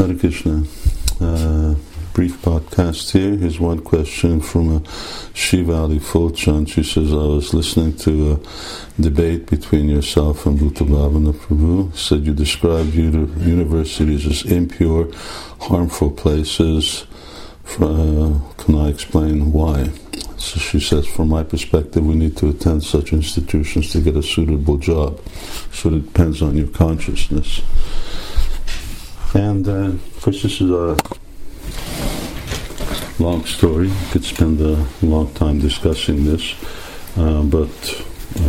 Hare Krishna. Brief podcast here. Here's one question from Shivali Fulchand. She says, I was listening to a debate between yourself and Bhuta Bhavana Prabhu. Said you described universities as impure, harmful places. Can I explain why? So she says, from my perspective, we need to attend such institutions to get a suitable job. So it depends on your consciousness. And of course, this is a long story. We could spend a long time discussing this, but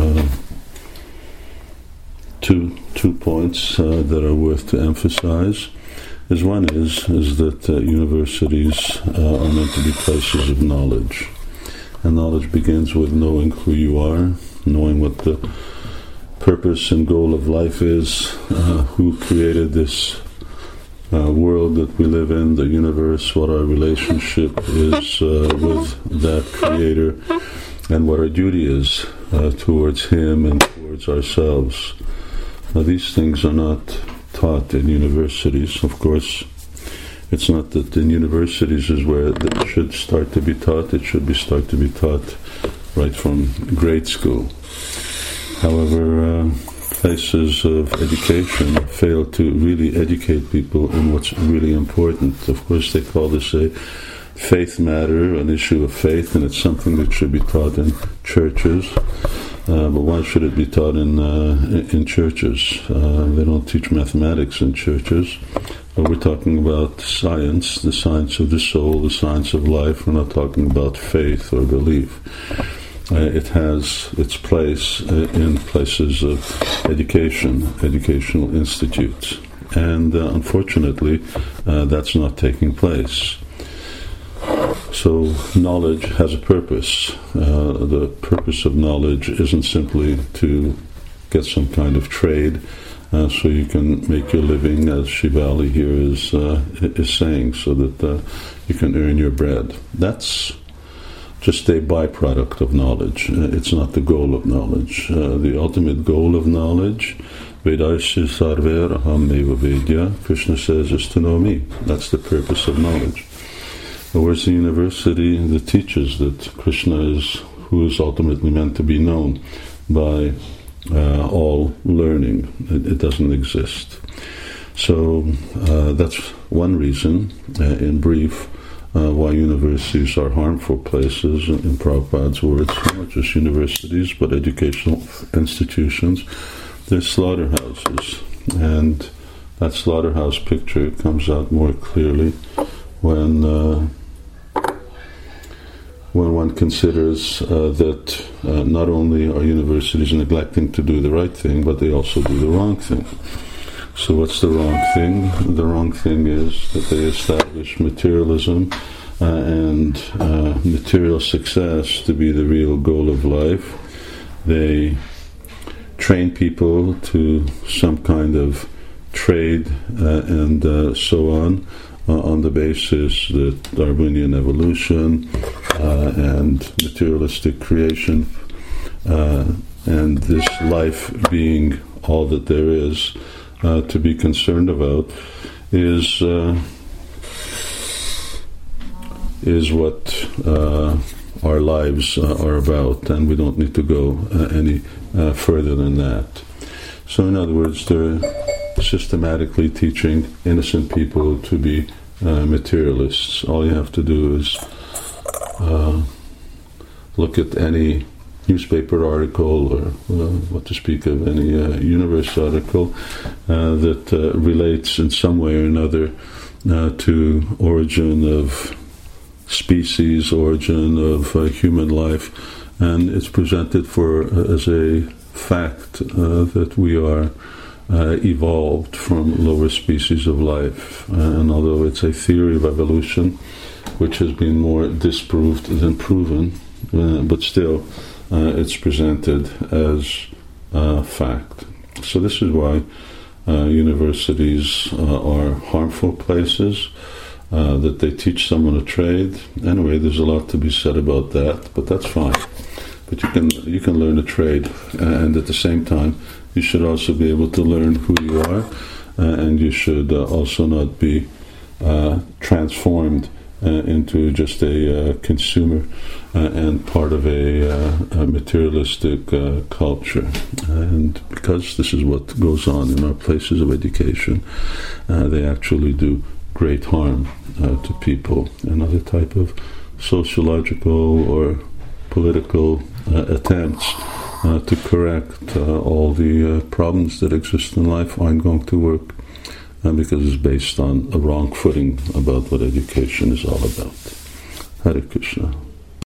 two points that are worth to emphasize. One is that universities are meant to be places of knowledge, and knowledge begins with knowing who you are, knowing what the purpose and goal of life is, who created this world that we live in, the universe, what our relationship is with that creator, and what our duty is towards him and towards ourselves. Now, these things are not taught in universities. Of course, it's not that in universities is where it should start to be taught. It should start to be taught right from grade school. However, places of education fail to really educate people in what's really important. Of course, they call this a faith matter, an issue of faith, and it's something that should be taught in churches. But why should it be taught in churches? They don't teach mathematics in churches. We're talking about science, the science of the soul, the science of life. We're not talking about faith or belief. It has its place in places of education, educational institutes. And unfortunately, that's not taking place. So knowledge has a purpose. The purpose of knowledge isn't simply to get some kind of trade so you can make your living, as Shivali here is saying, so that you can earn your bread. That's just a byproduct of knowledge. It's not the goal of knowledge. The ultimate goal of knowledge, Vedasya sarver aham eva vedya, Krishna says, is to know me. That's the purpose of knowledge. Where's the university that teaches that Krishna is who is ultimately meant to be known by all learning? It doesn't exist. So that's one reason, in brief, why universities are harmful places, in Prabhupada's words, not just universities, but educational institutions. They're slaughterhouses. And that slaughterhouse picture comes out more clearly when one considers that not only are universities neglecting to do the right thing, but they also do the wrong thing. So what's the wrong thing? The wrong thing is that they establish materialism and material success to be the real goal of life. They train people to some kind of trade and so on the basis that Darwinian evolution and materialistic creation and this life being all that there is to be concerned about is what our lives are about, and we don't need to go any further than that. So in other words, they're systematically teaching innocent people to be materialists. All you have to do is look at any newspaper article, or what to speak of, any universe article that relates in some way or another to origin of species, origin of human life, and it's presented as a fact that we are evolved from lower species of life. And although it's a theory of evolution, which has been more disproved than proven, but still it's presented as fact. So this is why universities are harmful places, that they teach someone a trade. Anyway, there's a lot to be said about that, but that's fine. But you can learn a trade, and at the same time, you should also be able to learn who you are, and you should also not be transformed into just a consumer and part of a materialistic culture. And because this is what goes on in our places of education, they actually do great harm to people. Another type of sociological or political attempts to correct all the problems that exist in life aren't going to work because it's based on a wrong footing about what education is all about. Hare Krishna.